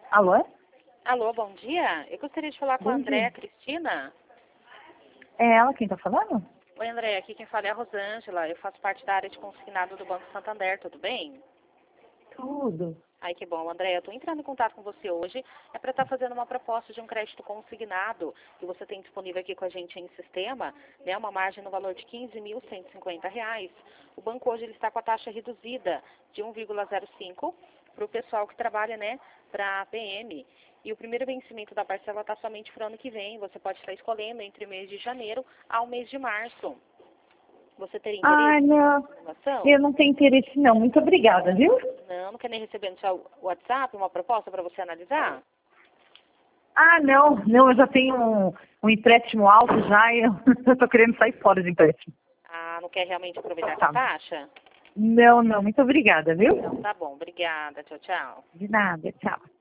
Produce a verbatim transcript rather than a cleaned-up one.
Alô? Alô, bom dia. Eu gostaria de falar com a Bom Andréa dia. Cristina. É ela quem tá falando? Oi, Andréa, aqui quem fala é a Rosângela. Eu faço parte da área de consignado do Banco Santander, tudo bem? Tudo. Ai, que bom, Andréa. Eu estou entrando em contato com você hoje. É para estar fazendo uma proposta de um crédito consignado que você tem disponível aqui com a gente em sistema, né? Uma margem no valor de quinze mil cento e cinquenta reais. O banco hoje ele está com a taxa reduzida de um vírgula zero cinco para o pessoal que trabalha, né, para a P M. E o primeiro vencimento da parcela está somente para o ano que vem. Você pode estar escolhendo entre o mês de janeiro ao mês de março. Você teria Ah, interesse não. nessa informação? Eu não tenho interesse não. Muito obrigada, viu? Não, não quer nem receber no seu WhatsApp uma proposta para você analisar? Ah, não. Não, eu já tenho um, um empréstimo alto já e eu, eu tô querendo sair fora do empréstimo. Ah, não quer realmente aproveitar essa Tá. taxa? Não, não. Muito obrigada, viu? Então tá bom, obrigada. Tchau, tchau. De nada. Tchau.